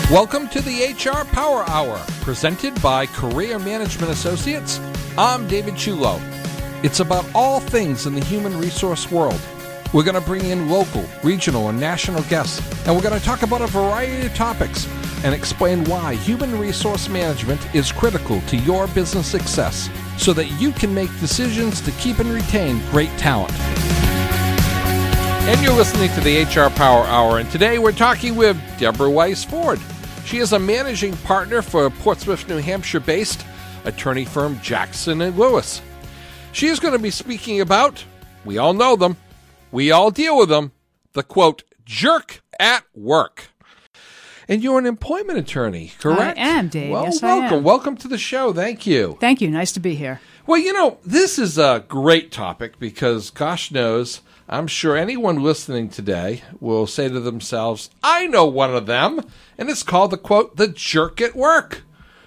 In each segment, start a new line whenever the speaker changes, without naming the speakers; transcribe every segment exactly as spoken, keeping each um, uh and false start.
Welcome to the H R Power Hour, presented by Career Management Associates. I'm David Chulo. It's about all things in the human resource world. We're going to bring in local, regional, and national guests, and we're going to talk about a variety of topics and explain why human resource management is critical to your business success so that you can make decisions to keep and retain great talent. And you're listening to the H R Power Hour, and today we're talking with Deborah Weiss Ford. She is a managing partner for Portsmouth, New Hampshire-based attorney firm Jackson and Lewis. She is going to be speaking about, we all know them, we all deal with them, the quote, jerk at work. And you're an employment attorney, correct?
I am, Dave.
Well,
yes,
welcome.
I am.
Welcome to the show. Thank you.
Thank you. Nice to be here.
Well, you know, this is a great topic because, gosh knows, I'm sure anyone listening today will say to themselves, I know one of them, and it's called the, quote, the jerk at work.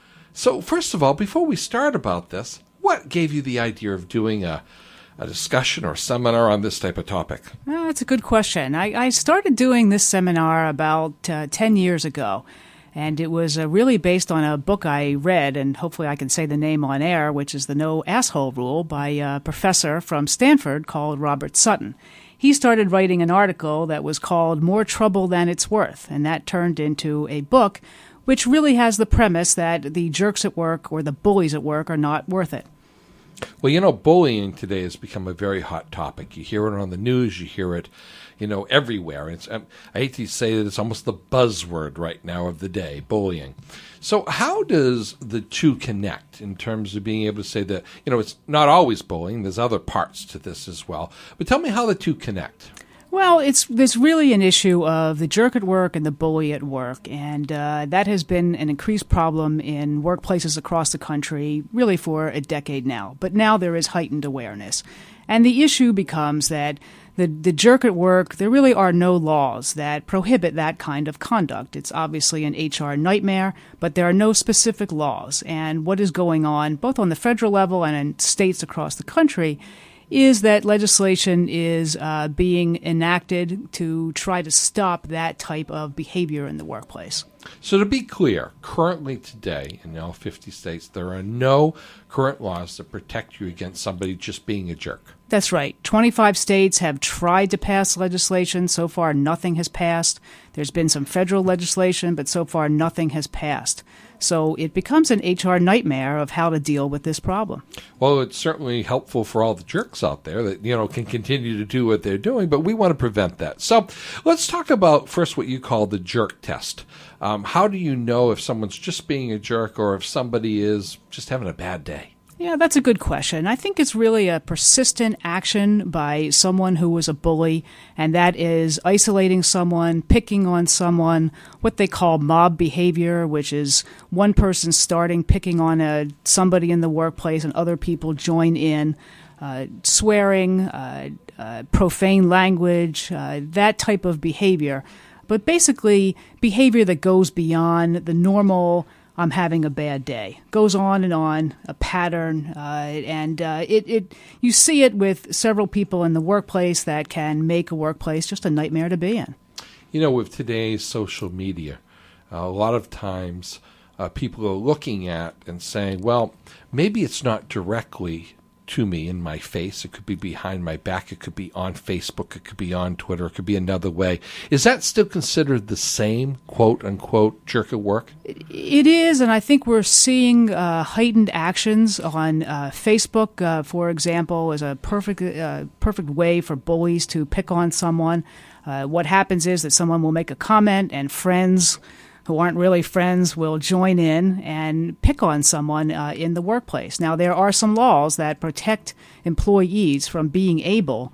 So, first of all, before we start about this, what gave you the idea of doing a, a discussion or seminar on this type of topic?
Well, that's a good question. I, I started doing this seminar about uh, ten years ago, and it was uh, really based on a book I read, and hopefully I can say the name on air, which is The No Asshole Rule by a professor from Stanford called Robert Sutton. He started writing an article that was called More Trouble Than It's Worth, and that turned into a book which really has the premise that the jerks at work or the bullies at work are not worth it.
Well, you know, bullying today has become a very hot topic. You hear it on the news, you hear it, you know, everywhere. It's, I hate to say that it's almost the buzzword right now of the day, bullying. So how does the two connect in terms of being able to say that, you know, it's not always bullying, there's other parts to this as well. But tell me how the two connect.
Well, it's there's really an issue of the jerk at work and the bully at work, and uh, that has been an increased problem in workplaces across the country really for a decade now. But now there is heightened awareness. And the issue becomes that the, the jerk at work, there really are no laws that prohibit that kind of conduct. It's obviously an H R nightmare, but there are no specific laws. And what is going on, both on the federal level and in states across the country, is that legislation is uh, being enacted to try to stop that type of behavior in the workplace.
So to be clear, currently today in all fifty states, there are no current laws that protect you against somebody just being a jerk.
That's right. twenty-five states have tried to pass legislation. So far, nothing has passed. There's been some federal legislation, but so far, nothing has passed. So it becomes an H R nightmare of how to deal with this problem.
Well, it's certainly helpful for all the jerks out there that, you know, can continue to do what they're doing, but we want to prevent that. So let's talk about first what you call the jerk test. Um, how do you know if someone's just being a jerk or if somebody is just having a bad day?
Yeah, that's a good question. I think it's really a persistent action by someone who was a bully, and that is isolating someone, picking on someone, what they call mob behavior, which is one person starting picking on a, somebody in the workplace and other people join in, uh, swearing, uh, uh, profane language, uh, that type of behavior. But basically, behavior that goes beyond the normal I'm having a bad day. Goes on and on, a pattern, uh, and uh, it, it you see it with several people in the workplace that can make a workplace just a nightmare to be in.
You know, with today's social media, uh, a lot of times uh, people are looking at and saying, well, maybe it's not directly to me in my face. It could be behind my back. It could be on Facebook. It could be on Twitter. It could be another way. Is that still considered the same, quote, unquote, jerk at work?
It is, and I think we're seeing uh, heightened actions on uh, Facebook, uh, for example, is a perfect, uh, perfect way for bullies to pick on someone. Uh, what happens is that someone will make a comment and friends who aren't really friends will join in and pick on someone uh, in the workplace. Now, there are some laws that protect employees from being able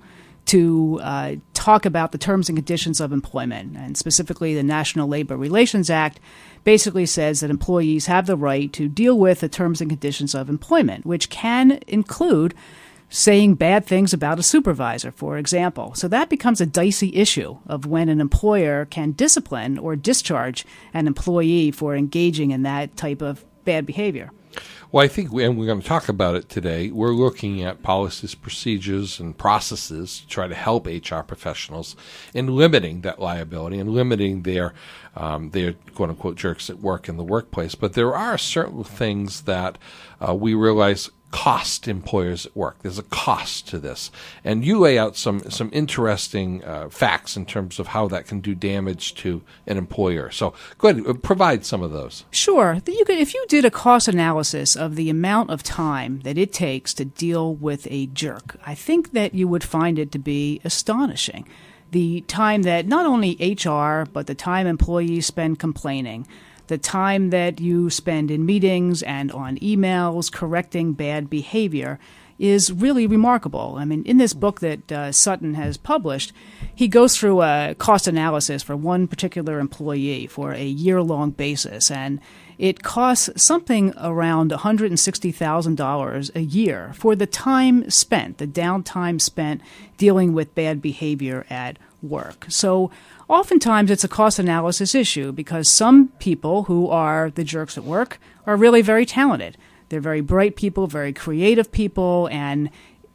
to uh, talk about the terms and conditions of employment, and specifically the National Labor Relations Act basically says that employees have the right to deal with the terms and conditions of employment, which can include saying bad things about a supervisor, for example. So that becomes a dicey issue of when an employer can discipline or discharge an employee for engaging in that type of bad behavior.
Well, I think, we, and we're going to talk about it today, we're looking at policies, procedures, and processes to try to help H R professionals in limiting that liability and limiting their, um, their quote-unquote jerks at work in the workplace. But there are certain things that uh, we realize cost employers at work. There's a cost to this. And you lay out some some interesting uh, facts in terms of how that can do damage to an employer. So go ahead, provide some of those.
Sure. You could, if you did a cost analysis of the amount of time that it takes to deal with a jerk, I think that you would find it to be astonishing. The time that not only H R, but the time employees spend complaining, the time that you spend in meetings and on emails correcting bad behavior is really remarkable. I mean, in this book that uh, Sutton has published, he goes through a cost analysis for one particular employee for a year-long basis, and it costs something around one hundred sixty thousand dollars a year for the time spent, the downtime spent dealing with bad behavior at work. So oftentimes it's a cost analysis issue because some people who are the jerks at work are really very talented. They're very bright people, very creative people, and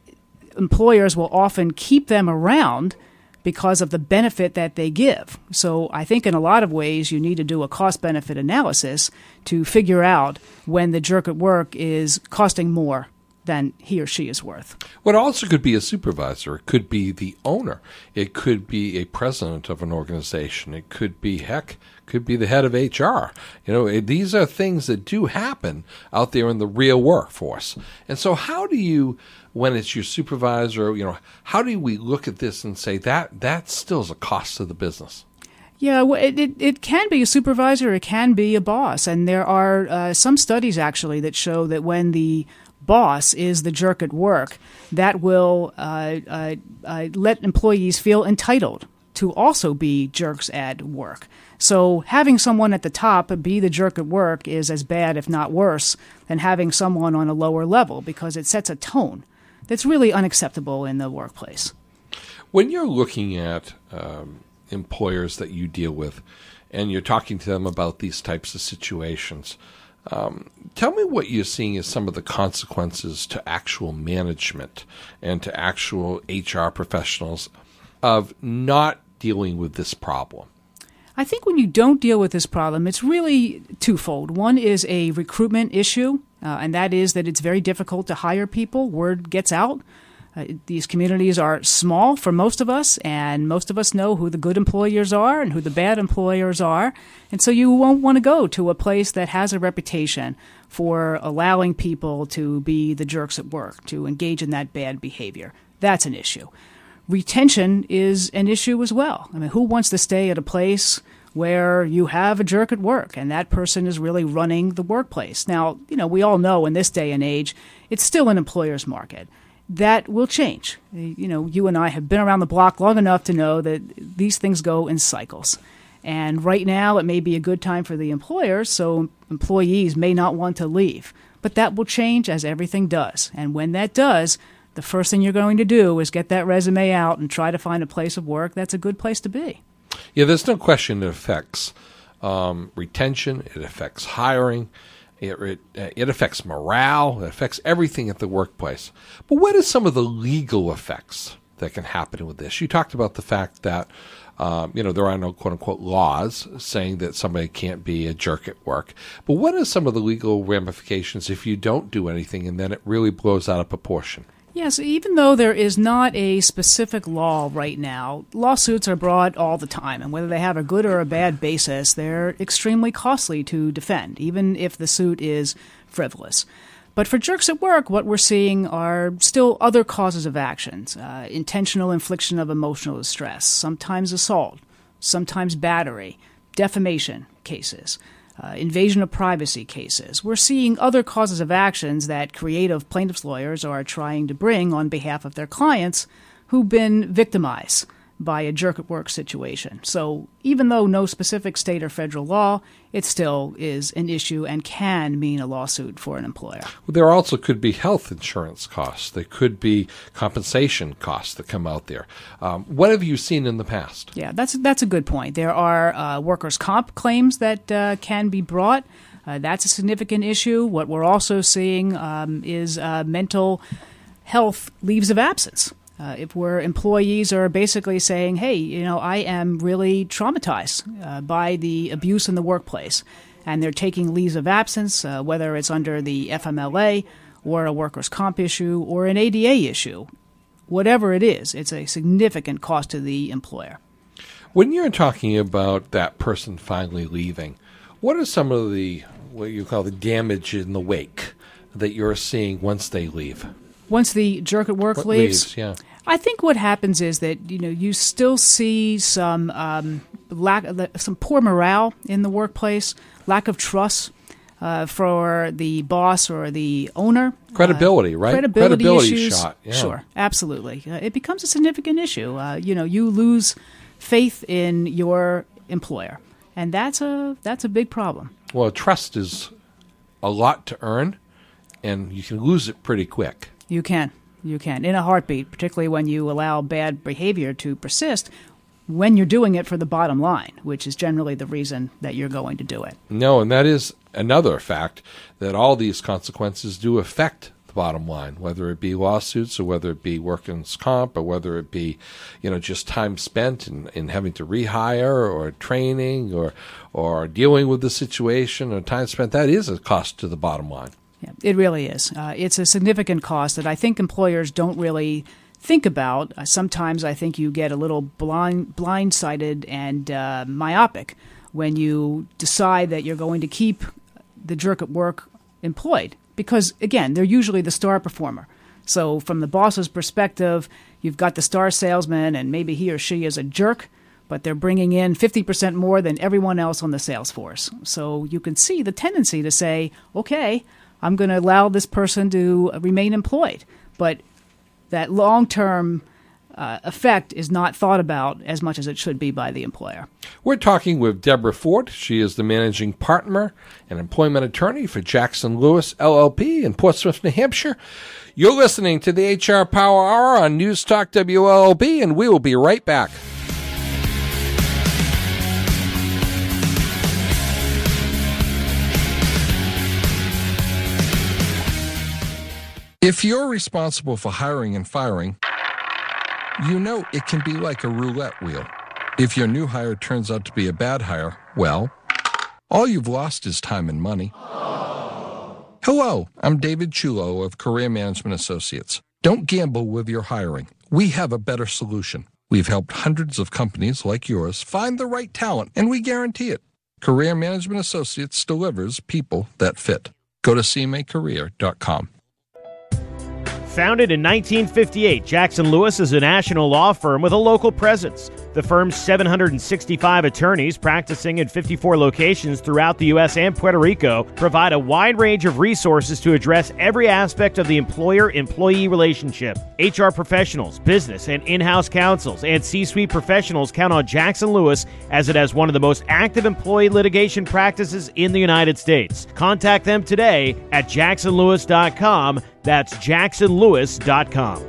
employers will often keep them around because of the benefit that they give. So I think in a lot of ways you need to do a cost-benefit analysis to figure out when the jerk at work is costing more than he or she is worth.
Well, it also could be a supervisor. It could be the owner. It could be a president of an organization. It could be, heck, could be the head of H R. You know, these are things that do happen out there in the real workforce. And so how do you, when it's your supervisor, you know, how do we look at this and say that that still is a cost to the business?
Yeah, well, it, it, it can be a supervisor, it can be a boss. And there are uh, some studies actually that show that when the boss is the jerk at work, that will uh, uh, uh, let employees feel entitled to also be jerks at work. So having someone at the top be the jerk at work is as bad, if not worse, than having someone on a lower level because it sets a tone that's really unacceptable in the workplace.
When you're looking at um, employers that you deal with and you're talking to them about these types of situations, Um, tell me what you're seeing as some of the consequences to actual management and to actual H R professionals of not dealing with this problem.
I think when you don't deal with this problem, it's really twofold. One is a recruitment issue, uh, and that is that it's very difficult to hire people. Word gets out. Uh, these communities are small for most of us, and most of us know who the good employers are and who the bad employers are. And so you won't want to go to a place that has a reputation for allowing people to be the jerks at work, to engage in that bad behavior. That's an issue. Retention is an issue as well. I mean, who wants to stay at a place where you have a jerk at work and that person is really running the workplace? Now, you know, we all know in this day and age, it's still an employer's market. That will change. You know, you and I have been around the block long enough to know that these things go in cycles. And right now it may be a good time for the employer, so employees may not want to leave. But that will change as everything does. And when that does, the first thing you're going to do is get that resume out and try to find a place of work that's a good place to be.
Yeah, there's no question it affects um, retention, it affects hiring, it, it, it affects morale, it affects everything at the workplace. But what are some of the legal effects that can happen with this? You talked about the fact that Um, you know, there are no quote-unquote laws saying that somebody can't be a jerk at work. But what are some of the legal ramifications if you don't do anything and then it really blows out of proportion?
Yes, even though there is not a specific law right now, lawsuits are brought all the time. And whether they have a good or a bad basis, they're extremely costly to defend, even if the suit is frivolous. But for jerks at work, what we're seeing are still other causes of actions, uh, intentional infliction of emotional distress, sometimes assault, sometimes battery, defamation cases, uh, invasion of privacy cases. We're seeing other causes of actions that creative plaintiffs' lawyers are trying to bring on behalf of their clients who've been victimized by a jerk at work situation. So even though no specific state or federal law, it still is an issue and can mean a lawsuit for an employer.
Well, there also could be health insurance costs. There could be compensation costs that come out there. Um, what have you seen in the past?
Yeah, that's that's a good point. There are uh, workers' comp claims that uh, can be brought. Uh, that's a significant issue. What we're also seeing um, is uh, mental health leaves of absence. Uh, if where employees are basically saying, hey, you know, I am really traumatized uh, by the abuse in the workplace, and they're taking leaves of absence, uh, whether it's under the F M L A or a workers' comp issue or an A D A issue. Whatever it is, it's a significant cost to the employer.
When you're talking about that person finally leaving, what are some of the, what you call the damage in the wake that you're seeing once they leave?
Once the jerk at work
What
leaves,
leaves, yeah.
I think what happens is that, you know, you still see some um, lack, some poor morale in the workplace, lack of trust uh, for the boss or the owner.
Credibility, uh, right?
Credibility,
Credibility
issues.
shot. Yeah.
Sure, absolutely. Uh, it becomes a significant issue. Uh, you know, you lose faith in your employer, and that's a that's a big problem.
Well, trust is a lot to earn, and you can lose it pretty quick.
You can. You can. In a heartbeat, particularly when you allow bad behavior to persist when you're doing it for the bottom line, which is generally the reason that you're going to do it.
No, and that is another fact, that all these consequences do affect the bottom line, whether it be lawsuits or whether it be workers' comp or whether it be, you know, just time spent in, in having to rehire or training or, or dealing with the situation or time spent. That is a cost to the bottom line.
Yeah, it really is. Uh, it's a significant cost that I think employers don't really think about. Uh, sometimes I think you get a little blind, blindsided and uh, myopic when you decide that you're going to keep the jerk at work employed. Because, again, they're usually the star performer. So from the boss's perspective, you've got the star salesman, and maybe he or she is a jerk, but they're bringing in fifty percent more than everyone else on the sales force. So you can see the tendency to say, okay, I'm going to allow this person to remain employed. But that long-term uh, effect is not thought about as much as it should be by the employer.
We're talking with Deborah Ford. She is the managing partner and employment attorney for Jackson Lewis, L L P in Portsmouth, New Hampshire. You're listening to the H R Power Hour on News Talk W L L B, and we will be right back. If you're responsible for hiring and firing, you know it can be like a roulette wheel. If your new hire turns out to be a bad hire, well, all you've lost is time and money. Hello, I'm David Chulo of Career Management Associates. Don't gamble with your hiring. We have a better solution. We've helped hundreds of companies like yours find the right talent, and we guarantee it. Career Management Associates delivers people that fit. Go to C M A career dot com.
Founded in nineteen fifty-eight, Jackson Lewis is a national law firm with a local presence. The firm's seven hundred sixty-five attorneys practicing in fifty-four locations throughout the U S and Puerto Rico provide a wide range of resources to address every aspect of the employer-employee relationship. H R professionals, business and in-house counsels, and C-suite professionals count on Jackson Lewis as it has one of the most active employee litigation practices in the United States. Contact them today at jackson lewis dot com. That's jackson lewis dot com.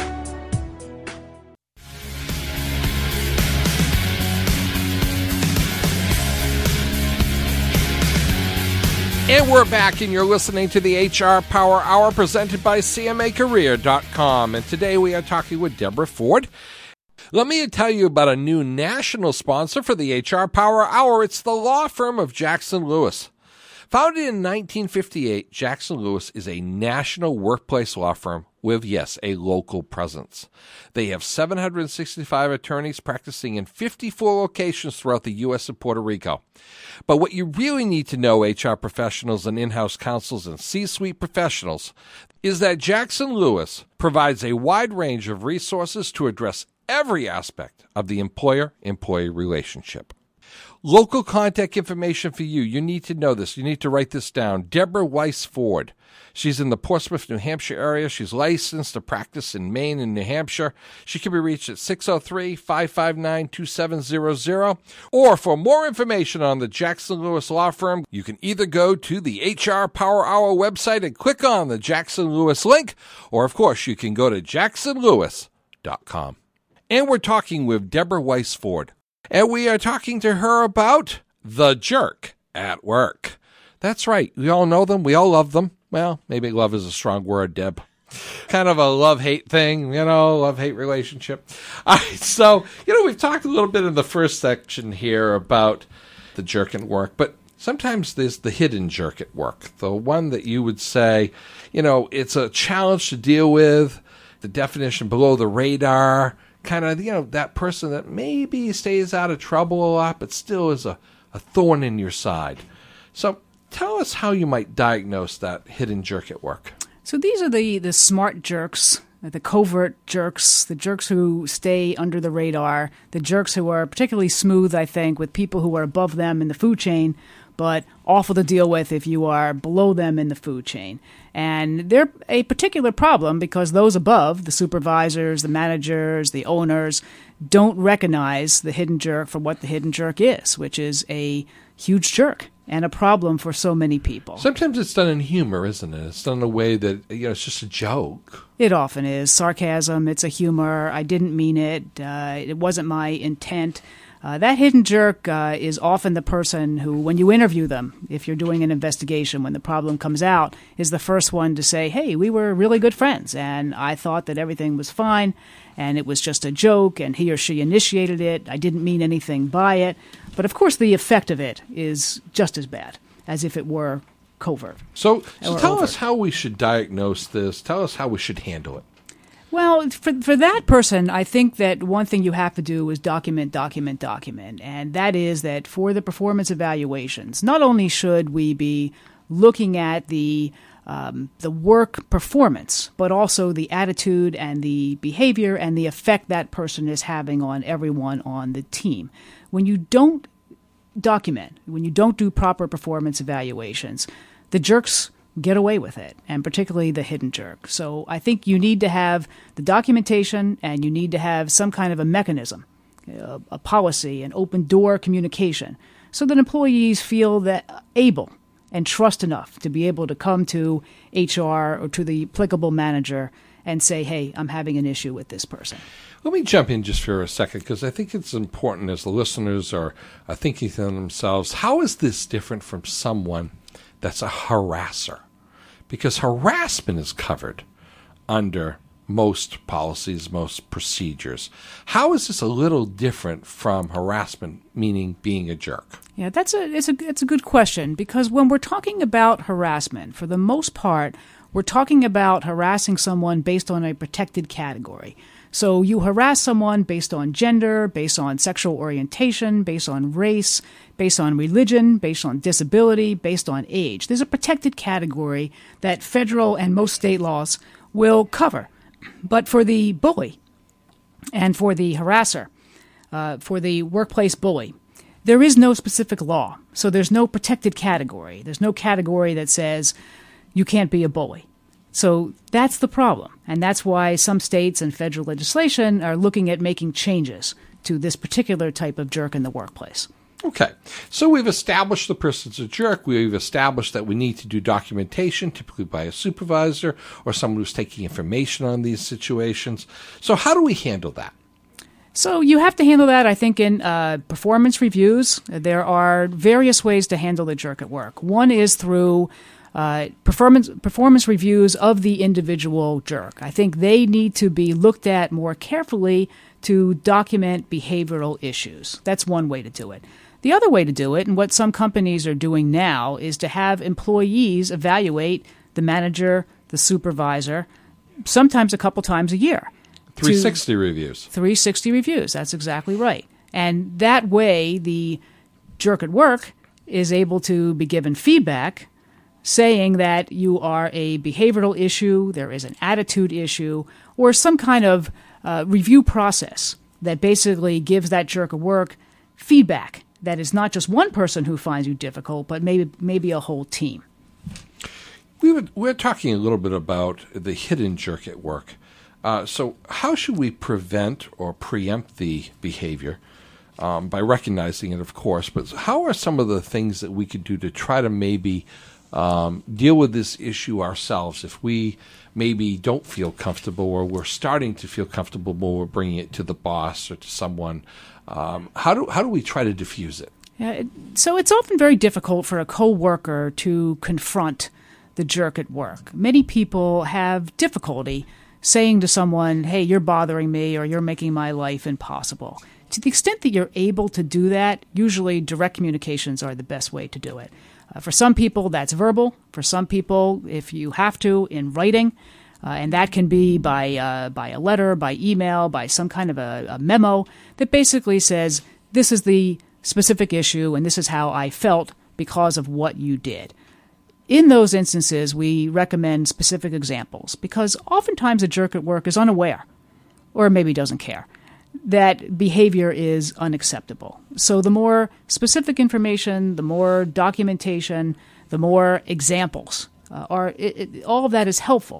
And we're back, and you're listening to the H R Power Hour presented by C M A career dot com. And today we are talking with Deborah Ford. Let me tell you about a new national sponsor for the H R Power Hour. It's the law firm of Jackson Lewis. Founded in nineteen fifty-eight, Jackson Lewis is a national workplace law firm with, yes, a local presence. They have seven hundred sixty-five attorneys practicing in fifty-four locations throughout the U S and Puerto Rico. But what you really need to know, H R professionals and in-house counsels and C-suite professionals, is that Jackson Lewis provides a wide range of resources to address every aspect of the employer-employee relationship. Local contact information for you. You need to know this. You need to write this down. Deborah Weiss Ford. She's in the Portsmouth, New Hampshire area. She's licensed to practice in Maine and New Hampshire. She can be reached at six oh three, five five nine, two seven zero zero. Or for more information on the Jackson Lewis Law Firm, you can either go to the H R Power Hour website and click on the Jackson Lewis link, or of course you can go to jackson lewis dot com. And we're talking with Deborah Weiss Ford. And we are talking to her about the jerk at work. That's right. We all know them. We all love them. Well, maybe love is a strong word, Deb. Kind of a love-hate thing, you know, love-hate relationship. All right, so, you know, we've talked a little bit in the first section here about the jerk at work, but sometimes there's the hidden jerk at work, the one that you would say, you know, it's a challenge to deal with, the definition below the radar, kind of, you know, that person that maybe stays out of trouble a lot, but still is a, a thorn in your side. So tell us how you might diagnose that hidden jerk at work.
So these are the, the smart jerks, the covert jerks, the jerks who stay under the radar, the jerks who are particularly smooth, I think, with people who are above them in the food chain, but awful to deal with if you are below them in the food chain. And they're a particular problem because those above, the supervisors, the managers, the owners, don't recognize the hidden jerk for what the hidden jerk is, which is a huge jerk and a problem for so many people.
Sometimes it's done in humor, isn't it? It's done in a way that, you know, it's just a joke.
It often is. Sarcasm, it's a humor. I didn't mean it. Uh, it wasn't my intent. Uh, that hidden jerk uh, is often the person who, when you interview them, if you're doing an investigation, when the problem comes out, is the first one to say, hey, we were really good friends, and I thought that everything was fine, and it was just a joke, and he or she initiated it. I didn't mean anything by it. But, of course, the effect of it is just as bad as if it were covert.
So, so tell
overt.
us how we should diagnose this. Tell us how we should handle it.
Well, for for that person, I think that one thing you have to do is document, document, document. And that is that for the performance evaluations, not only should we be looking at the um, the work performance, but also the attitude and the behavior and the effect that person is having on everyone on the team. When you don't document, when you don't do proper performance evaluations, the jerks get away with it, and particularly the hidden jerk. So I think you need to have the documentation, and you need to have some kind of a mechanism, a, a policy, an open door communication, so that employees feel that able and trust enough to be able to come to H R or to the applicable manager and say, hey, I'm having an issue with this person.
Let me jump in just for a second, because I think it's important as the listeners are, are thinking to themselves, how is this different from someone that's a harasser? Because harassment is covered under most policies, most procedures. How is this a little different from harassment, meaning being a jerk?
Yeah, that's a it's a it's a good question, because when we're talking about harassment, for the most part, we're talking about harassing someone based on a protected category. So you harass someone based on gender, based on sexual orientation, based on race, based on religion, based on disability, based on age. There's a protected category that federal and most state laws will cover. But for the bully and for the harasser, uh, for the workplace bully, there is no specific law. So there's no protected category. There's no category that says you can't be a bully. So that's the problem, and that's why some states and federal legislation are looking at making changes to this particular type of jerk in the workplace.
Okay, so we've established the person's a jerk. We've established that we need to do documentation, typically by a supervisor or someone who's taking information on these situations. So how do we handle that?
So you have to handle that, I think, in uh, performance reviews. There are various ways to handle the jerk at work. One is through Uh, performance performance reviews of the individual jerk. I think they need to be looked at more carefully to document behavioral issues. That's one way to do it. The other way to do it, and what some companies are doing now, is to have employees evaluate the manager, the supervisor, sometimes a couple times a year.
three sixty reviews.
three sixty reviews, that's exactly right. And that way, the jerk at work is able to be given feedback saying that you are a behavioral issue, there is an attitude issue, or some kind of uh, review process that basically gives that jerk at work feedback that is not just one person who finds you difficult, but maybe maybe a whole team.
We would, we're talking a little bit about the hidden jerk at work. Uh, so how should we prevent or preempt the behavior? Um, by recognizing it, of course, but how are some of the things that we could do to try to maybe Um, deal with this issue ourselves if we maybe don't feel comfortable, or we're starting to feel comfortable when we're bringing it to the boss or to someone? Um, how do how do we try to diffuse it?
Yeah, it, so it's often very difficult for a coworker to confront the jerk at work. Many people have difficulty saying to someone, hey, you're bothering me or you're making my life impossible. To the extent that you're able to do that, usually direct communications are the best way to do it. Uh, for some people, that's verbal. For some people, if you have to, in writing. Uh, and that can be by uh, by a letter, by email, by some kind of a, a memo that basically says, this is the specific issue and this is how I felt because of what you did. In those instances, we recommend specific examples because oftentimes a jerk at work is unaware, or maybe doesn't care, that behavior is unacceptable. So the more specific information, the more documentation, the more examples, uh, are it, it, all of that is helpful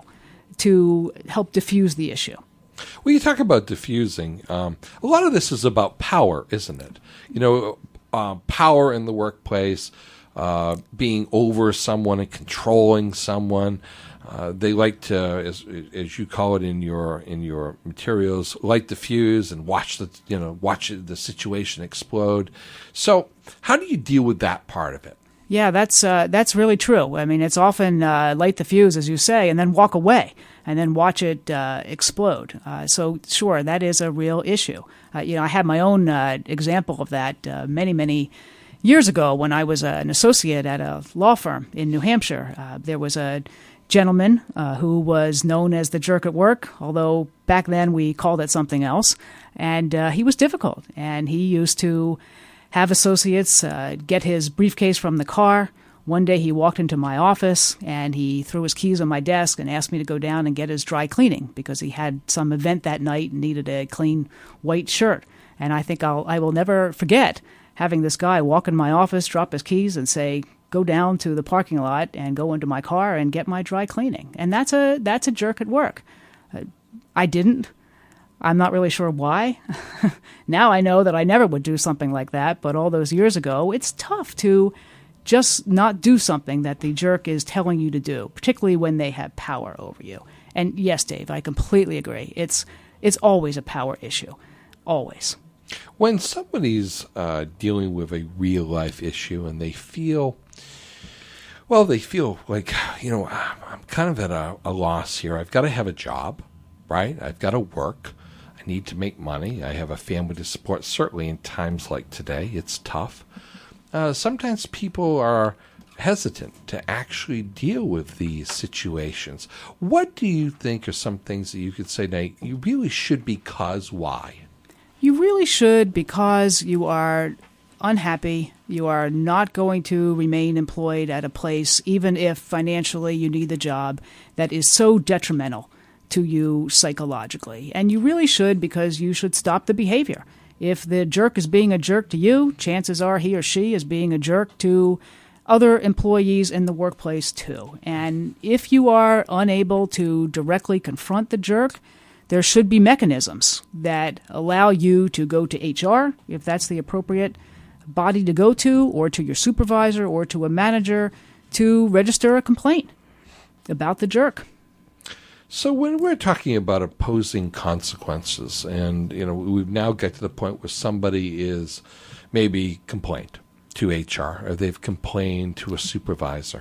to help diffuse the issue.
Well, you talk about diffusing. Um, a lot of this is about power, isn't it? You know, uh, power in the workplace, uh, being over someone and controlling someone. Uh, they like to, as as you call it in your in your materials, light the fuse and watch the you know watch the situation explode. So, how do you deal with that part of it?
Yeah, that's uh, that's really true. I mean, it's often uh, light the fuse, as you say, and then walk away, and then watch it uh, explode. Uh, so, sure, that is a real issue. Uh, you know, I had my own uh, example of that uh, many, many years ago when I was uh, an associate at a law firm in New Hampshire. Uh, there was a gentleman uh, who was known as the jerk at work, although back then we called it something else, and uh, he was difficult, and he used to have associates uh, get his briefcase from the car. One day he walked into my office and he threw his keys on my desk and asked me to go down and get his dry cleaning because he had some event that night and needed a clean white shirt. And I think I'll, I will never forget having this guy walk in my office, drop his keys and say, go down to the parking lot and go into my car and get my dry cleaning. And that's a, that's a jerk at work. Uh, I didn't. I'm not really sure why. Now I know that I never would do something like that, but all those years ago, it's tough to just not do something that the jerk is telling you to do, particularly when they have power over you. And yes, Dave, I completely agree. It's it's always a power issue, always.
When somebody's uh, dealing with a real-life issue and they feel, well, they feel like, you know, I'm kind of at a, a loss here. I've got to have a job, right? I've got to work. Need to make money. I have a family to support. Certainly in times like today, it's tough. Uh, sometimes people are hesitant to actually deal with these situations. What do you think are some things that you could say, Nate, you really should because why?
You really should because you are unhappy. You are not going to remain employed at a place, even if financially you need the job, that is so detrimental to you psychologically. And you really should because you should stop the behavior. If the jerk is being a jerk to you, chances are he or she is being a jerk to other employees in the workplace too. And if you are unable to directly confront the jerk, there should be mechanisms that allow you to go to H R, if that's the appropriate body to go to, or to your supervisor or to a manager to register a complaint about the jerk.
So when we're talking about opposing consequences, and you know we've now got to the point where somebody is maybe complained to H R, or they've complained to a supervisor,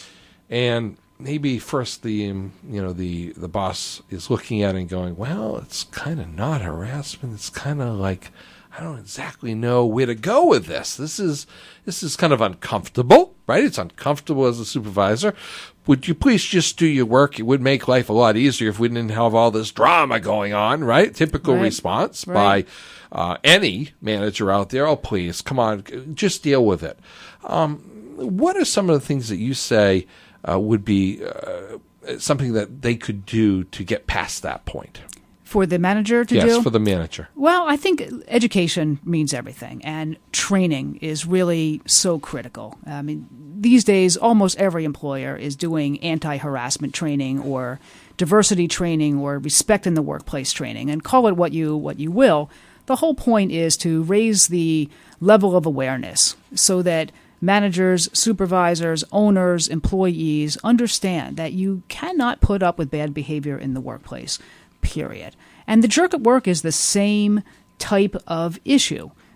and maybe first the um, you know the the boss is looking at it and going, well, it's kind of not harassment. It's kind of like I don't exactly know where to go with this. This is this is kind of uncomfortable, right? It's uncomfortable as a supervisor. Would you please just do your work? It would make life a lot easier if we didn't have all this drama going on, right? Typical right. response right. by uh, any manager out there. Oh, please, come on, just deal with it. Um, what are some of the things that you say uh, would be uh, something that they could do to get past that point?
For the manager to
yes,
do?
Yes, for the manager.
Well, I think education means everything, and training is really so critical. I mean, these days, almost every employer is doing anti-harassment training or diversity training or respect in the workplace training, and call it what you what you will. The whole point is to raise the level of awareness so that managers, supervisors, owners, employees understand that you cannot put up with bad behavior in the workplace. Period. And the jerk at work is the same type of issue.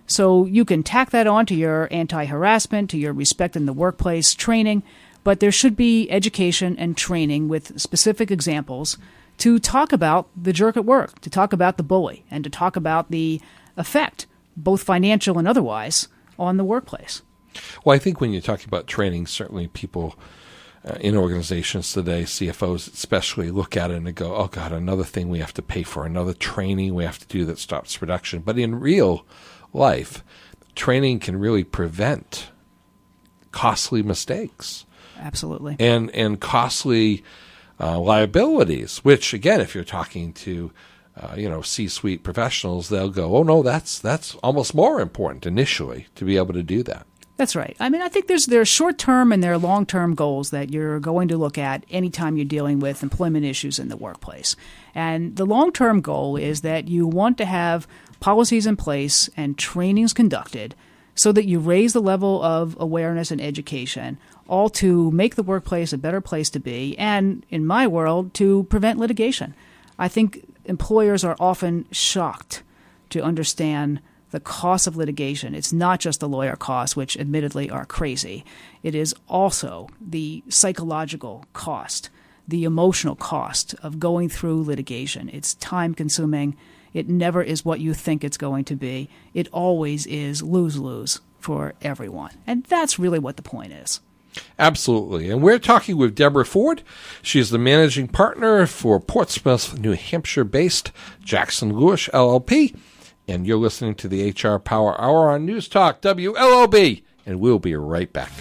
So you can tack that on to your anti-harassment, to your respect in the workplace training, but there should be education and training with specific examples to talk about the jerk at work, to talk about the bully, and to talk about the effect, both financial and otherwise, on the workplace.
Well, I think when you're talking about training, certainly people uh, in organizations today, C F Os especially, look at it and they go, oh, God, another thing we have to pay for, another training we have to do that stops production. But in real life, training can really prevent costly mistakes.
Absolutely.
And, and costly uh, liabilities, which, again, if you're talking to Uh, you know, C-suite professionals, they'll go, oh, no, that's that's almost more important initially to be able to do that.
That's right. I mean, I think there's there are short-term and there are long-term goals that you're going to look at anytime you're dealing with employment issues in the workplace. And the long-term goal is that you want to have policies in place and trainings conducted so that you raise the level of awareness and education, all to make the workplace a better place to be and, in my world, to prevent litigation. I think employers are often shocked to understand the cost of litigation. It's not just the lawyer costs, which admittedly are crazy. It is also the psychological cost, the emotional cost of going through litigation. It's time-consuming. It never is what you think it's going to be. It always is lose-lose for everyone. And that's really what the point is.
Absolutely. And we're talking with Deborah Ford. She's the managing partner for Portsmouth, New Hampshire-based Jackson Lewis, L L P. And you're listening to the H R Power Hour on News Talk W L O B. And we'll be right back.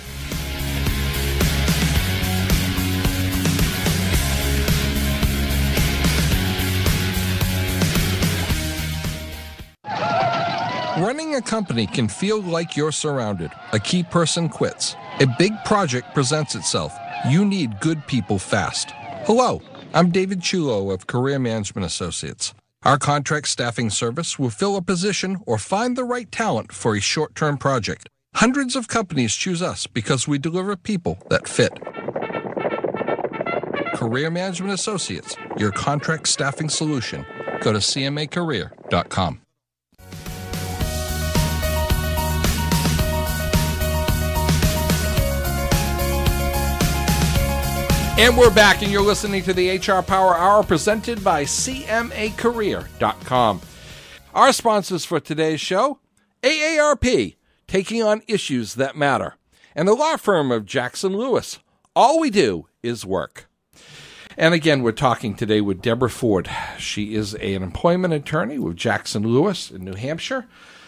Running a company can feel like you're surrounded. A key person quits. A big project presents itself. You need good people fast. Hello, I'm David Chulo of Career Management Associates. Our contract staffing service will fill a position or find the right talent for a short-term project. Hundreds of companies choose us because we deliver people that fit. Career Management Associates, your contract staffing solution. Go to c m a career dot com. And we're back, and you're listening to the H R Power Hour presented by c m a career dot com. Our sponsors for today's show, A A R P, taking on issues that matter, and the law firm of Jackson Lewis. All we do is work. And again, we're talking today with Deborah Ford. She is an employment attorney with Jackson Lewis in New Hampshire.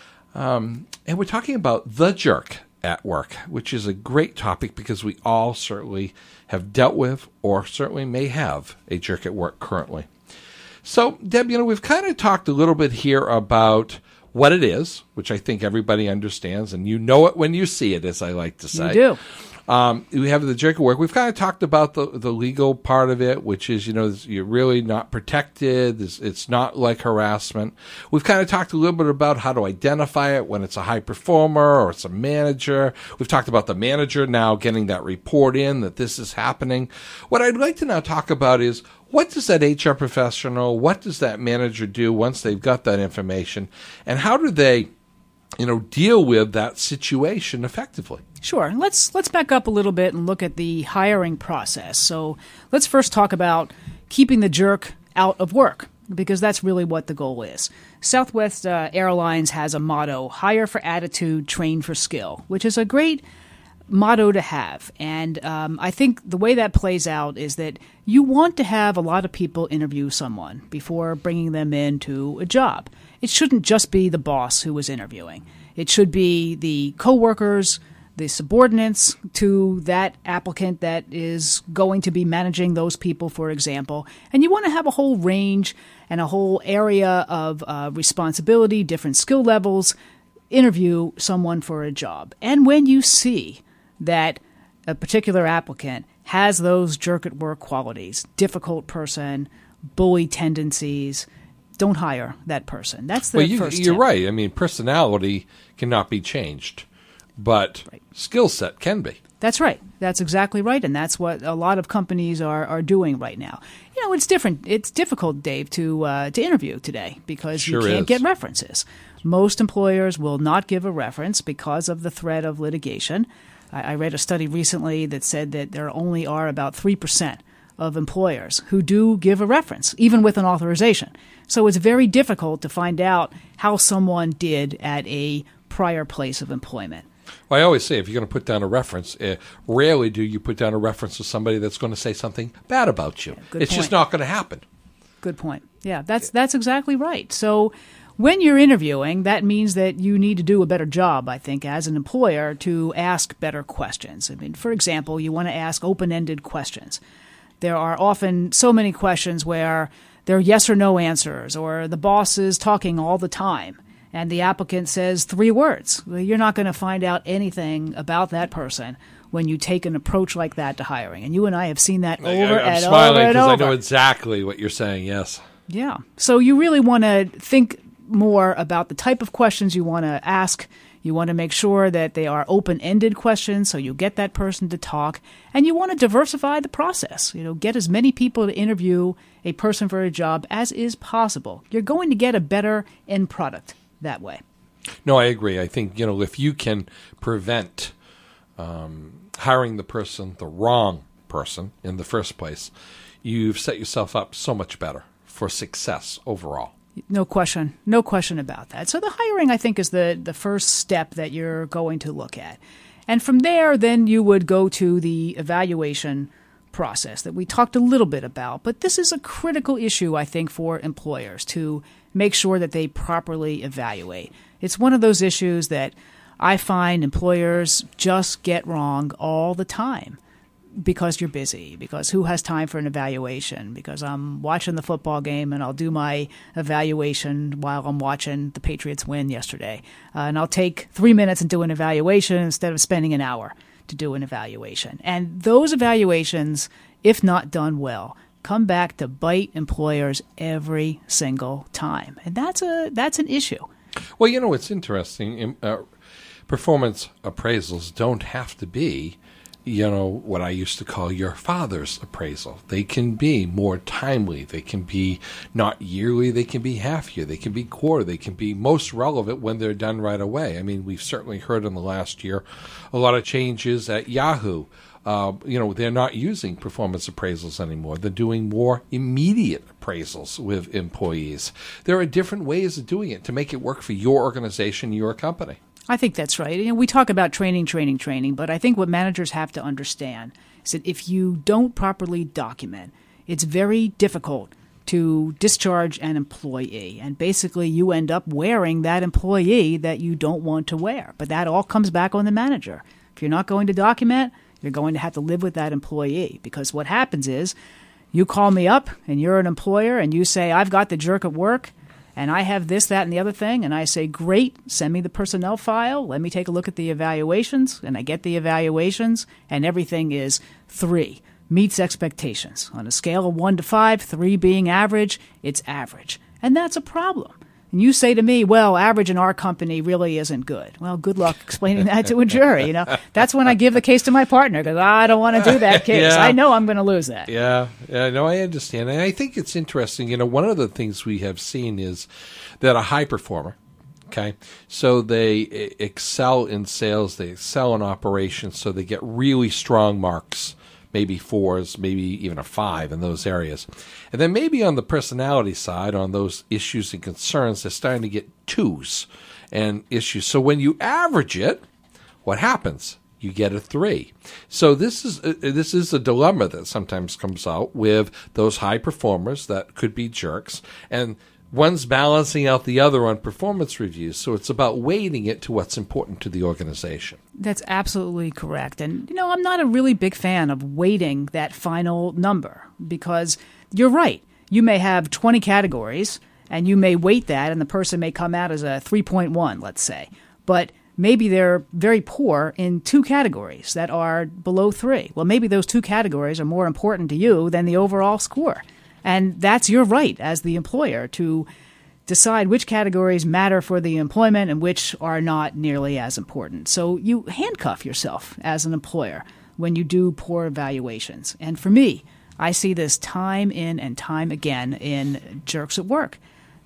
Um, and we're talking about the jerk at work, which is a great topic because we all certainly have dealt with or certainly may have a jerk at work currently. So, Deb, you know, we've kind of talked a little bit here about what it is, which I think everybody understands, and you know it when you see it, as I like to say.
You do.
Um, we have the jerk at work. We've kind of talked about the, the legal part of it, which is, you know, you're really not protected. It's, it's not like harassment. We've kind of talked a little bit about how to identify it when it's a high performer or it's a manager. We've talked about the manager now getting that report in that this is happening. What I'd like to now talk about is, what does that H R professional, what does that manager do once they've got that information, and how do they, you know, deal with that situation effectively?
Sure. Let's let's back up a little bit and look at the hiring process. So let's first talk about keeping the jerk out of work, because that's really what the goal is. Southwest uh, Airlines has a motto, hire for attitude, train for skill, which is a great motto to have. And um, I think the way that plays out is that you want to have a lot of people interview someone before bringing them into a job. It shouldn't just be the boss who was interviewing. It should be the coworkers, the subordinates to that applicant that is going to be managing those people, for example. And you want to have a whole range and a whole area of uh, responsibility, different skill levels, interview someone for a job. And when you see that a particular applicant has those jerk at work qualities, difficult person, bully tendencies, don't hire that person. That's the
well, you,
first
You're
tip.
right. I mean, personality cannot be changed, but right. Skill set can be.
That's right. That's exactly right, and that's what a lot of companies are, are doing right now. You know, it's different. It's difficult, Dave, to uh, to interview today because
sure
you can't
is.
get references. Most employers will not give a reference because of the threat of litigation. I, I read a study recently that said that there only are about three percent of employers who do give a reference, even with an authorization. So it's very difficult to find out how someone did at a prior place of employment.
Well, I always say if you're going to put down a reference, uh, rarely do you put down a reference to somebody that's going to say something bad about you.
Yeah,
it's
point.
just not going to happen.
Good point. Yeah, that's that's exactly right. So when you're interviewing, that means that you need to do a better job, I think, as an employer to ask better questions. I mean, for example, you want to ask open-ended questions. There are often so many questions where there are yes or no answers, or the boss is talking all the time, and the applicant says three words. Well, you're not going to find out anything about that person when you take an approach like that to hiring. And you and I have seen that over
I, I'm
and over and
smiling because
over.
I know exactly what you're saying, yes.
Yeah. So you really want to think more about the type of questions you want to ask. You want to make sure that they are open-ended questions so you get that person to talk. And you want to diversify the process. You know, get as many people to interview a person for a job as is possible. You're going to get a better end product that way.
No, I agree. I think, you know, if you can prevent um, hiring the person, the wrong person in the first place, you've set yourself up so much better for success overall.
No question. No question about that. So the hiring, I think, is the, the first step that you're going to look at. And from there, then you would go to the evaluation process that we talked a little bit about. But this is a critical issue, I think, for employers to make sure that they properly evaluate. It's one of those issues that I find employers just get wrong all the time. Because you're busy, because who has time for an evaluation, because I'm watching the football game and I'll do my evaluation while I'm watching the Patriots win yesterday. Uh, and I'll take three minutes and do an evaluation instead of spending an hour to do an evaluation. And those evaluations, if not done well, come back to bite employers every single time. And that's a that's an issue.
Well, you know, it's interesting. Uh, performance appraisals don't have to be, you know, what I used to call your father's appraisal. They can be more timely. They can be not yearly. They can be half year. They can be quarter. They can be most relevant when they're done right away. I mean, we've certainly heard in the last year a lot of changes at Yahoo. Uh, you know, they're not using performance appraisals anymore. They're doing more immediate appraisals with employees. There are different ways of doing it to make it work for your organization, your company.
I think that's right. You know, we talk about training, training, training, but I think what managers have to understand is that if you don't properly document, it's very difficult to discharge an employee. And basically, you end up wearing that employee that you don't want to wear. But that all comes back on the manager. If you're not going to document, you're going to have to live with that employee. Because what happens is you call me up and you're an employer and you say, I've got the jerk at work, and I have this, that, and the other thing, and I say, great, send me the personnel file, let me take a look at the evaluations, and I get the evaluations, and everything is three, meets expectations. On a scale of one to five, three being average, it's average. And that's a problem. And you say to me, well, average in our company really isn't good. Well, good luck explaining that to a jury. You know, that's when I give the case to my partner because I don't want to do that case.
Yeah.
I know I'm going to lose that.
Yeah, yeah, no, I understand. And I think it's interesting. You know, one of the things we have seen is that a high performer, okay, so they excel in sales, they excel in operations, so they get really strong marks. Maybe fours, maybe even a five in those areas. And then maybe on the personality side, on those issues and concerns, they're starting to get twos and issues. So when you average it, what happens? You get a three. So this is a, this is a dilemma that sometimes comes out with those high performers that could be jerks, and one's balancing out the other on performance reviews. So it's about weighting it to what's important to the organization.
That's absolutely correct. And, you know, I'm not a really big fan of weighting that final number because you're right. You may have twenty categories and you may weight that and the person may come out as a three point one, let's say. But maybe they're very poor in two categories that are below three. Well, maybe those two categories are more important to you than the overall score. And that's your right as the employer to decide which categories matter for the employment and which are not nearly as important. So you handcuff yourself as an employer when you do poor evaluations. And for me, I see this time in and time again in jerks at work.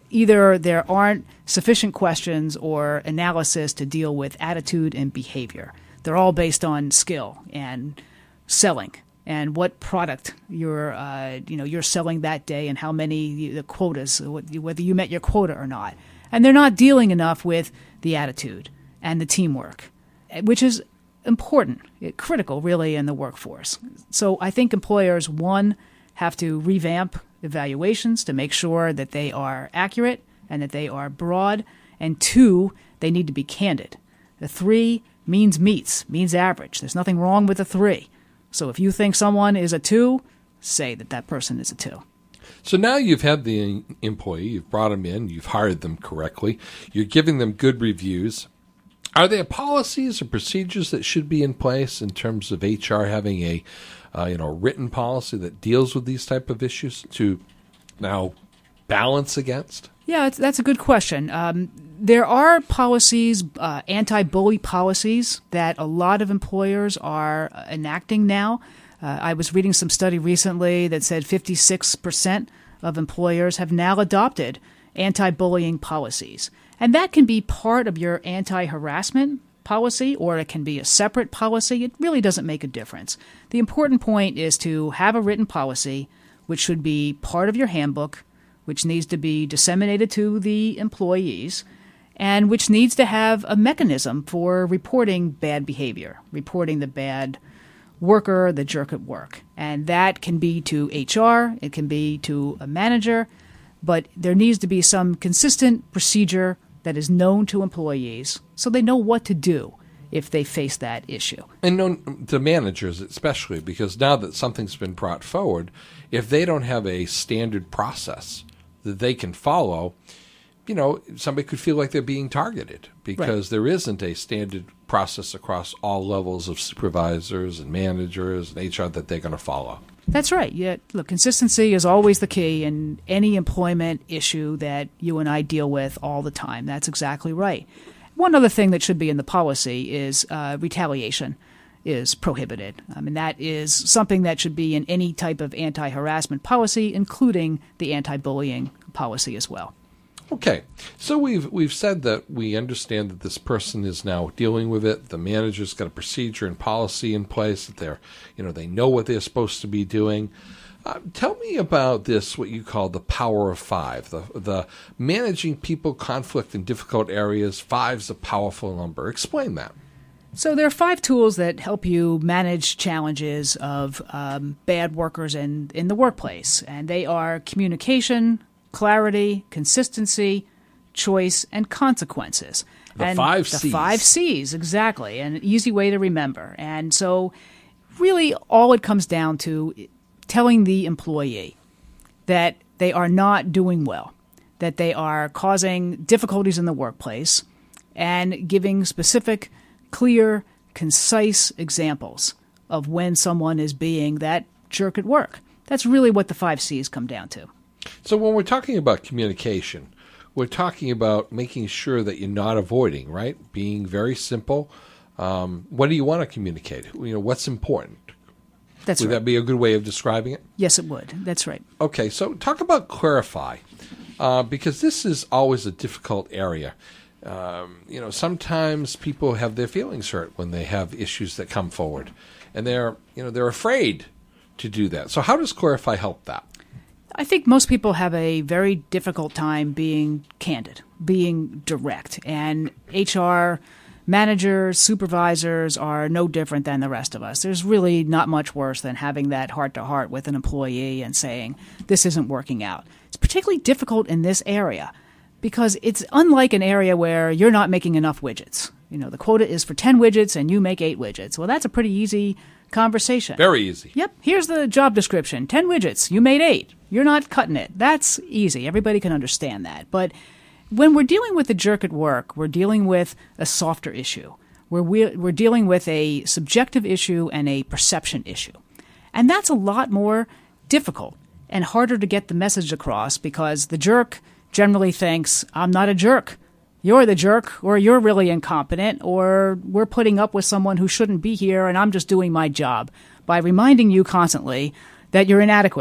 either there aren't sufficient questions or analysis to deal with attitude and behavior. They're all based on skill and selling and what product you're, uh, you know, you're selling that day and how many the quotas, whether you met your quota or not. And they're not dealing enough with the attitude and the teamwork, which is important, critical, really, in the workforce. So I think employers, one, have to revamp evaluations to make sure that they are accurate and that they are broad. And two, they need to be candid. The three means meets, means average. There's nothing wrong with a three. So if you think someone is a two, say that that person is a two.
So now you've had the employee, you've brought them in, you've hired them correctly, you're giving them good reviews. Are there policies or procedures that should be in place in terms of H R having a uh, you know written policy that deals with these type of issues to now balance against?
Yeah, it's, that's a good question. Um, there are policies, uh, anti-bully policies, that a lot of employers are enacting now. Uh, I was reading some study recently that said fifty-six percent of employers have now adopted anti-bullying policies. And that can be part of your anti-harassment policy, or it can be a separate policy. It really doesn't make a difference. The important point is to have a written policy, which should be part of your handbook, which needs to be disseminated to the employees, and which needs to have a mechanism for reporting bad behavior, reporting the bad worker, the jerk at work. And that can be to H R, it can be to a manager, but there needs to be some consistent procedure that is known to employees so they know what to do if they face that issue.
And known to managers especially, because now that something's been brought forward, if they don't have a standard process that they can follow, you know, somebody could feel like they're being targeted because right. there isn't a standard process across all levels of supervisors and managers and H R that they're going to follow.
That's right. Yeah, look, consistency is always the key in any employment issue that you and I deal with all the time. That's exactly right. One other thing that should be in the policy is uh, retaliation is prohibited. I mean, that is something that should be in any type of anti-harassment policy, including the anti-bullying policy as well.
Okay, so we've we've said that we understand that this person is now dealing with it. The manager's got a procedure and policy in place that they're, you know, they know what they're supposed to be doing. Uh, tell me about this, what you call the power of five, the the managing people, conflict in difficult areas. Five's a powerful number. Explain that.
So there are five tools that help you manage challenges of um, bad workers in, in the workplace, and they are communication, clarity, consistency, choice, and consequences.
The
and
five
the
C's.
The five C's, exactly, and an easy way to remember. And so really all it comes down to telling the employee that they are not doing well, that they are causing difficulties in the workplace, and giving specific, clear, concise examples of when someone is being that jerk at work. That's really what the five C's come down to.
So when we're talking about communication, we're talking about making sure that you're not avoiding, right? Being very simple. Um, what do you want to communicate? You know, what's important?
That's
would
right.
that be a good way of describing it?
Yes, it would. That's right.
Okay, so talk about clarify, uh, because this is always a difficult area. Um, you know, sometimes people have their feelings hurt when they have issues that come forward, and they're, you know, they're afraid to do that. So how does clarify help that?
I think most people have a very difficult time being candid, being direct, and H R managers, supervisors are no different than the rest of us. There's really not much worse than having that heart-to-heart with an employee and saying, this isn't working out. It's particularly difficult in this area because it's unlike an area where you're not making enough widgets. You know, the quota is for ten widgets and you make eight widgets. Well, that's a pretty easy conversation.
Very easy.
Yep. Here's the job description. ten widgets. You made eight. You're not cutting it. That's easy. Everybody can understand that. But when we're dealing with the jerk at work, we're dealing with a softer issue. We're, we're dealing with a subjective issue and a perception issue. And that's a lot more difficult and harder to get the message across because the jerk generally thinks, I'm not a jerk. You're the jerk, or you're really incompetent, or we're putting up with someone who shouldn't be here and I'm just doing my job by reminding you constantly that you're inadequate,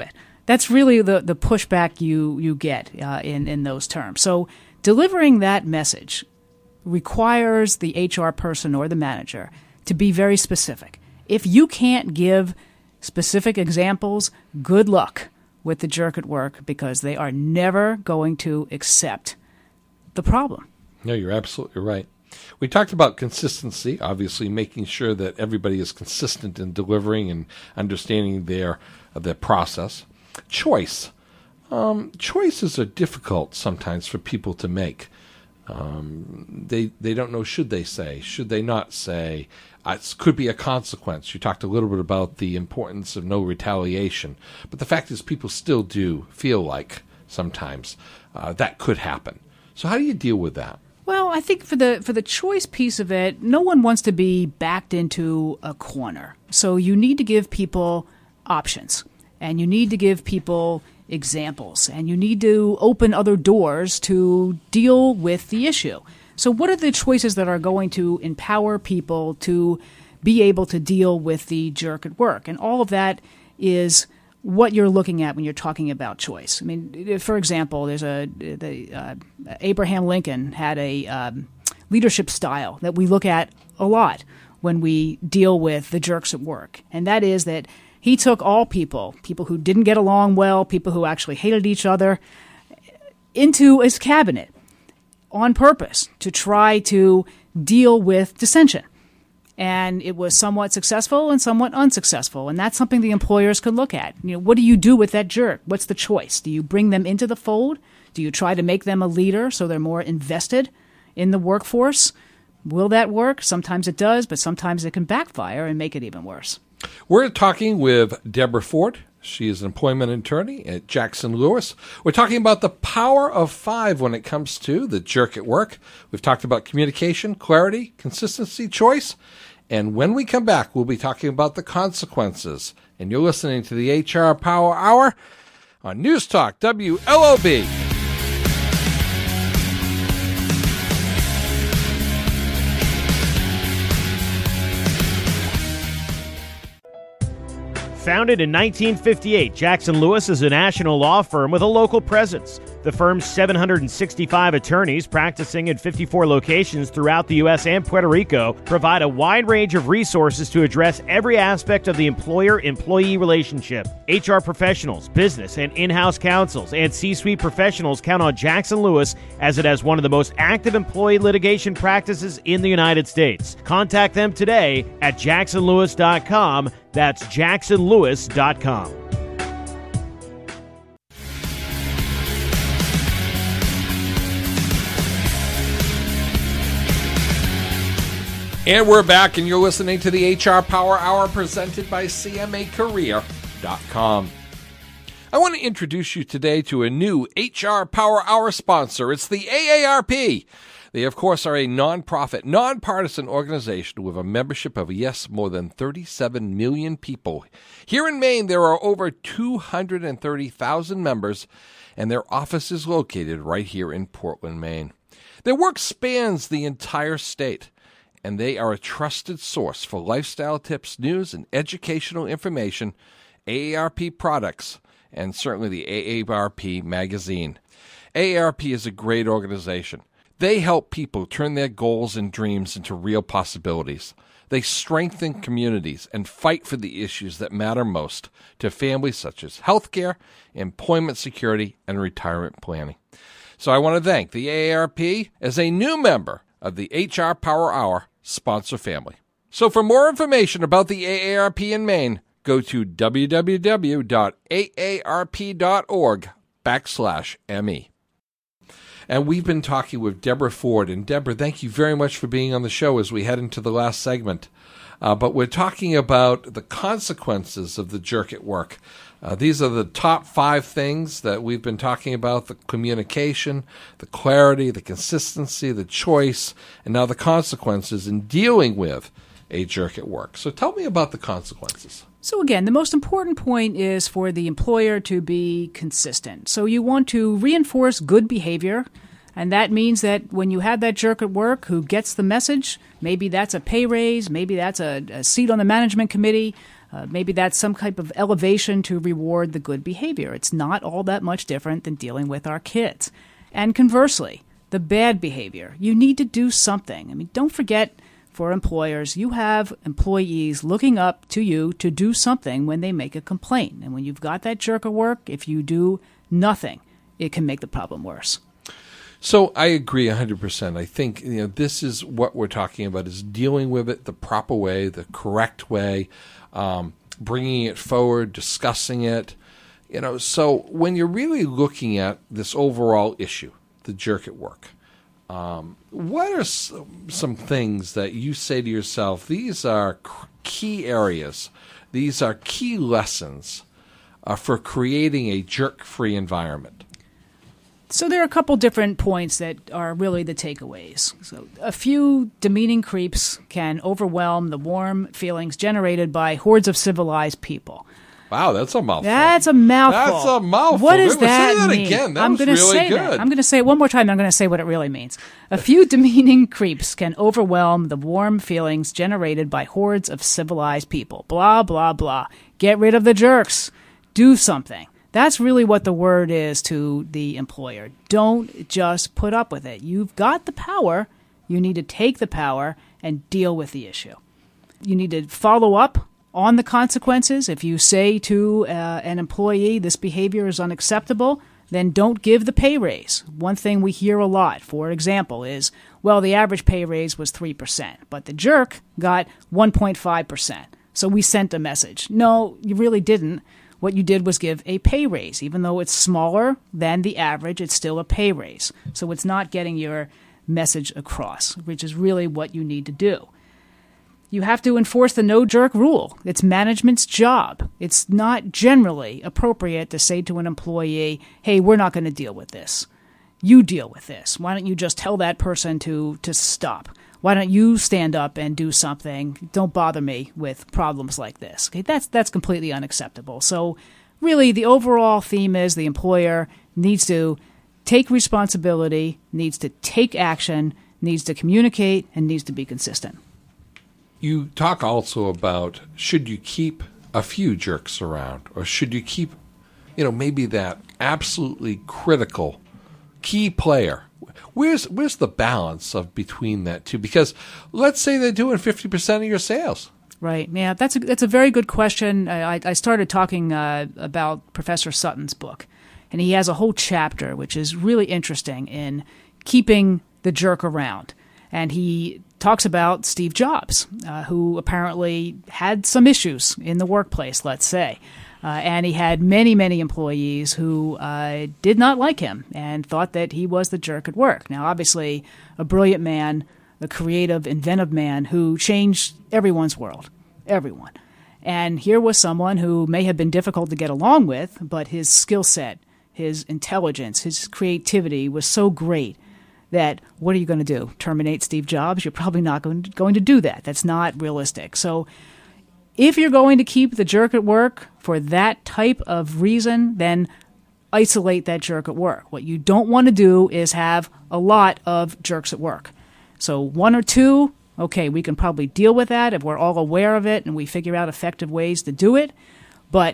that's really the, the pushback you, you get uh, in, in those terms. So delivering that message requires the H R person or the manager to be very specific. If you can't give specific examples, good luck with the jerk at work, because they are never going to accept the problem.
No, you're absolutely right. We talked about consistency, obviously making sure that everybody is consistent in delivering and understanding their their process. Choice. Um, choices are difficult sometimes for people to make. Um, they they don't know, should they say, should they not say. Uh, it could be a consequence. You talked a little bit about the importance of no retaliation. But the fact is people still do feel like sometimes uh, that could happen. So how do you deal with that?
Well, I think for the for the choice piece of it, no one wants to be backed into a corner. So you need to give people options, and you need to give people examples, and you need to open other doors to deal with the issue. So what are the choices that are going to empower people to be able to deal with the jerk at work? And all of that is what you're looking at when you're talking about choice. I mean, for example, there's a the, uh, Abraham Lincoln had a um, leadership style that we look at a lot when we deal with the jerks at work, and that is that he took all people, people who didn't get along well, people who actually hated each other, into his cabinet on purpose to try to deal with dissension. And it was somewhat successful and somewhat unsuccessful. And that's something the employers could look at. You know, what do you do with that jerk? What's the choice? Do you bring them into the fold? Do you try to make them a leader so they're more invested in the workforce? Will that work? Sometimes it does, but sometimes it can backfire and make it even worse.
We're talking with Deborah Ford. She is an employment attorney at Jackson Lewis. We're talking about the power of five when it comes to the jerk at work. We've talked about communication, clarity, consistency, choice. And when we come back, we'll be talking about the consequences. And you're listening to the H R Power Hour on News Talk W L O B.
Founded in nineteen fifty-eight, Jackson Lewis is a national law firm with a local presence. The firm's seven hundred sixty-five attorneys practicing in fifty-four locations throughout the U S and Puerto Rico provide a wide range of resources to address every aspect of the employer-employee relationship. H R professionals, business and in-house counsels, and C-suite professionals count on Jackson Lewis as it has one of the most active employee litigation practices in the United States. Contact them today at jackson lewis dot com. That's jackson lewis dot com.
And we're back, and you're listening to the H R Power Hour presented by C M A career dot com. I want to introduce you today to a new H R Power Hour sponsor. It's the A A R P. They, of course, are a nonprofit, nonpartisan organization with a membership of, yes, more than thirty-seven million people. Here in Maine, there are over two hundred thirty thousand members, and their office is located right here in Portland, Maine. Their work spans the entire state, and they are a trusted source for lifestyle tips, news, and educational information, A A R P products, and certainly the A A R P magazine. A A R P is a great organization. They help people turn their goals and dreams into real possibilities. They strengthen communities and fight for the issues that matter most to families such as healthcare, employment security, and retirement planning. So I want to thank the A A R P as a new member of the H R Power Hour sponsor family. So for more information about the A A R P in Maine, go to w w w dot a a r p dot org backslash me. And we've been talking with Deborah Ford. And Deborah, thank you very much for being on the show as we head into the last segment. Uh, but we're talking about the consequences of the jerk at work. Uh, these are the top five things that we've been talking about: the communication, the clarity, the consistency, the choice, and now the consequences in dealing with a jerk at work. So tell me about the consequences.
So again, the most important point is for the employer to be consistent. So you want to reinforce good behavior, and that means that when you have that jerk at work who gets the message, maybe that's a pay raise, maybe that's a, a seat on the management committee, Uh, maybe that's some type of elevation to reward the good behavior. It's not all that much different than dealing with our kids. And conversely, the bad behavior. You need to do something. I mean, don't forget, for employers, you have employees looking up to you to do something when they make a complaint. And when you've got that jerk at work, if you do nothing, it can make the problem worse.
So I agree one hundred percent. I think you know this is what we're talking about, is dealing with it the proper way, the correct way, um, bringing it forward, discussing it. You know, so when you're really looking at this overall issue, the jerk at work, um, what are some, some things that you say to yourself, these are key areas, these are key lessons uh, for creating a jerk-free environment?
So there are a couple different points that are really the takeaways. So a few demeaning creeps can overwhelm the warm feelings generated by hordes of civilized people.
Wow, that's a mouthful.
That's a mouthful.
That's a mouthful.
What does that,
say that
mean?
again. That
I'm
was
gonna
really
say
good.
That. I'm going to say it one more time, and I'm going to say what it really means. A few demeaning creeps can overwhelm the warm feelings generated by hordes of civilized people. Blah, blah, blah. Get rid of the jerks. Do something. That's really what the word is to the employer. Don't just put up with it. You've got the power. You need to take the power and deal with the issue. You need to follow up on the consequences. If you say to uh, an employee, this behavior is unacceptable, then don't give the pay raise. One thing we hear a lot, for example, is, well, the average pay raise was three percent, but the jerk got one point five percent. So we sent a message. No, you really didn't. What you did was give a pay raise. Even though it's smaller than the average, it's still a pay raise. So it's not getting your message across, which is really what you need to do. You have to enforce the no-jerk rule. It's management's job. It's not generally appropriate to say to an employee, hey, we're not going to deal with this. You deal with this. Why don't you just tell that person to, to stop? Why don't you stand up and do something? Don't bother me with problems like this. Okay, that's that's completely unacceptable. So really the overall theme is the employer needs to take responsibility, needs to take action, needs to communicate, and needs to be consistent.
You talk also about, should you keep a few jerks around, or should you keep, you know, maybe that absolutely critical key player? Where's where's the balance of between that two? Because let's say they're doing fifty percent of your sales.
Right. Yeah, that's a, that's a very good question. I, I started talking uh, about Professor Sutton's book, and he has a whole chapter which is really interesting in keeping the jerk around. And he talks about Steve Jobs, uh, who apparently had some issues in the workplace, let's say. Uh, and he had many, many employees who uh, did not like him and thought that he was the jerk at work. Now, obviously, a brilliant man, a creative, inventive man who changed everyone's world, everyone. And here was someone who may have been difficult to get along with, but his skill set, his intelligence, his creativity was so great that what are you going to do? Terminate Steve Jobs? You're probably not going to, going to do that. That's not realistic. So if you're going to keep the jerk at work for that type of reason, then isolate that jerk at work. What you don't want to do is have a lot of jerks at work. So one or two, okay, we can probably deal with that if we're all aware of it and we figure out effective ways to do it. But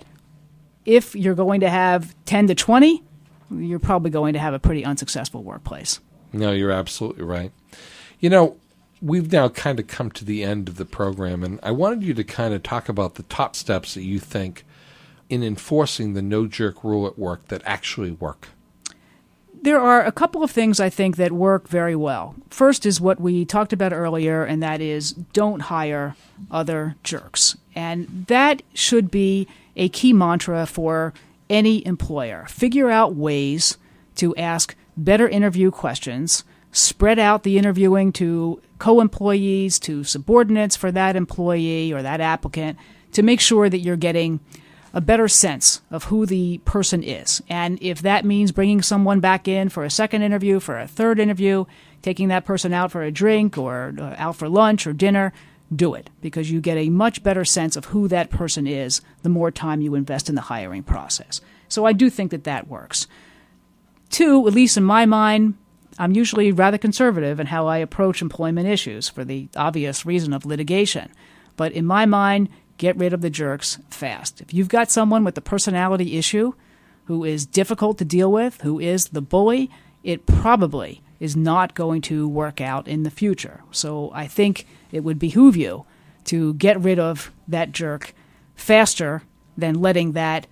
if you're going to have ten to twenty, you're probably going to have a pretty unsuccessful workplace.
No, you're absolutely right. You know, we've now kind of come to the end of the program, and I wanted you to kind of talk about the top steps that you think in enforcing the no-jerk rule at work that actually work.
There are a couple of things I think that work very well. First is what we talked about earlier, and that is don't hire other jerks. And that should be a key mantra for any employer. Figure out ways to ask better interview questions, spread out the interviewing to co-employees, to subordinates for that employee or that applicant to make sure that you're getting a better sense of who the person is. And if that means bringing someone back in for a second interview, for a third interview, taking that person out for a drink or uh, out for lunch or dinner, do it, because you get a much better sense of who that person is the more time you invest in the hiring process. So I do think that that works. Two, at least in my mind, I'm usually rather conservative in how I approach employment issues for the obvious reason of litigation. But in my mind, get rid of the jerks fast. If you've got someone with a personality issue who is difficult to deal with, who is the bully, it probably is not going to work out in the future. So I think it would behoove you to get rid of that jerk faster than letting that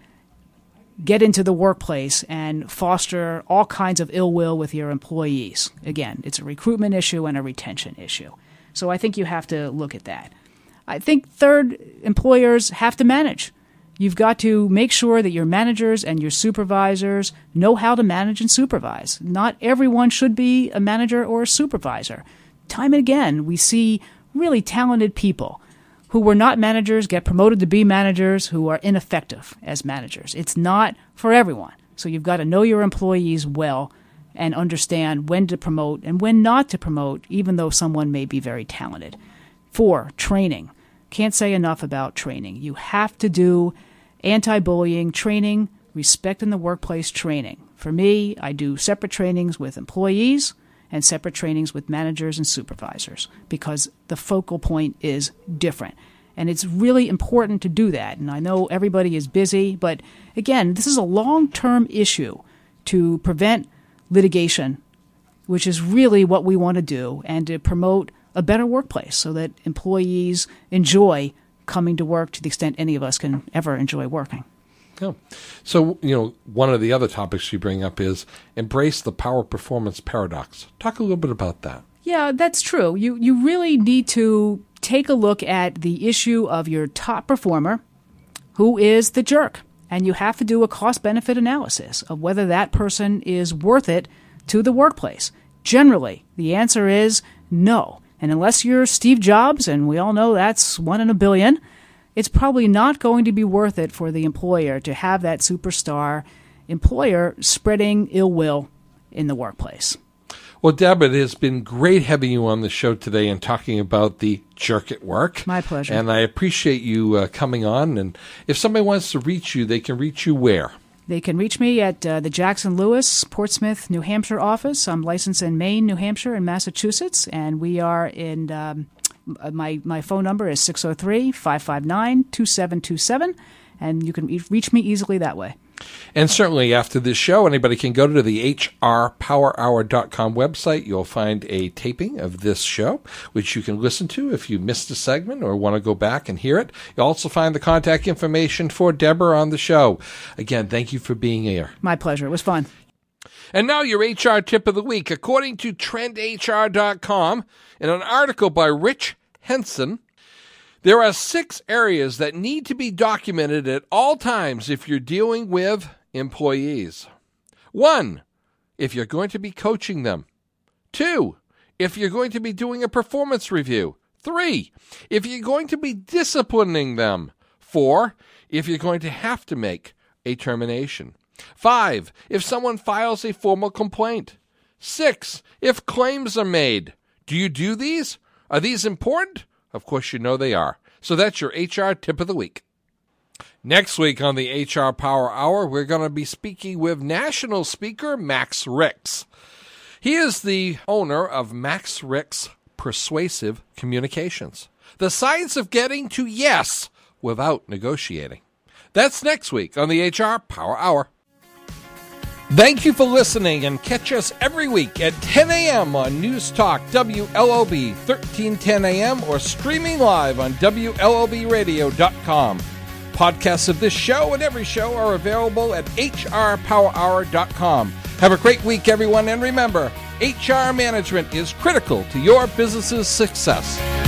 get into the workplace and foster all kinds of ill will with your employees. Again, it's a recruitment issue and a retention issue. So I think you have to look at that. I think third, employers have to manage. You've got to make sure that your managers and your supervisors know how to manage and supervise. Not everyone should be a manager or a supervisor. Time and again, we see really talented people who were not managers get promoted to be managers who are ineffective as managers. It's not for everyone. So you've got to know your employees well and understand when to promote and when not to promote, even though someone may be very talented. Four, training. Can't say enough about training. You have to do anti-bullying training, respect in the workplace training. For me, I do separate trainings with employees and separate trainings with managers and supervisors because the focal point is different. And it's really important to do that. And I know everybody is busy, but again, this is a long-term issue to prevent litigation, which is really what we want to do, and to promote a better workplace so that employees enjoy coming to work to the extent any of us can ever enjoy working.
Yeah. So, you know, one of the other topics you bring up is embrace the power performance paradox. Talk a little bit about that.
Yeah, that's true. You you really need to take a look at the issue of your top performer, who is the jerk. And you have to do a cost-benefit analysis of whether that person is worth it to the workplace. Generally, the answer is no. And unless you're Steve Jobs, and we all know that's one in a billion, it's probably not going to be worth it for the employer to have that superstar employer spreading ill will in the workplace.
Well, Deb, it has been great having you on the show today and talking about the jerk at work.
My pleasure.
And I appreciate you uh, coming on. And if somebody wants to reach you, they can reach you where?
They can reach me at uh, the Jackson Lewis, Portsmouth, New Hampshire office. I'm licensed in Maine, New Hampshire, and Massachusetts. And we are in, um, my, my phone number is six oh three, five five nine, two seven two seven. And you can e- reach me easily that way.
And certainly after this show, anybody can go to the H R power hour dot com website. You'll find a taping of this show, which you can listen to if you missed a segment or want to go back and hear it. You'll also find the contact information for Deborah on the show. Again, thank you for being here.
My pleasure. It was fun.
And now your H R tip of the week. According to trend H R dot com, in an article by Rich Henson, there are six areas that need to be documented at all times if you're dealing with employees. One, if you're going to be coaching them. Two, if you're going to be doing a performance review. Three, if you're going to be disciplining them. Four, if you're going to have to make a termination. Five, if someone files a formal complaint. Six, if claims are made. Do you do these? Are these important? Of course, you know they are. So that's your H R tip of the week. Next week on the H R Power Hour, we're going to be speaking with national speaker Max Ricks. He is the owner of Max Ricks Persuasive Communications, the science of getting to yes without negotiating. That's next week on the H R Power Hour. Thank you for listening, and catch us every week at ten a.m. on News Talk W L O B thirteen ten a.m. or streaming live on W L O B radio dot com. Podcasts of this show and every show are available at H R power hour dot com. Have a great week, everyone, and remember, H R management is critical to your business's success.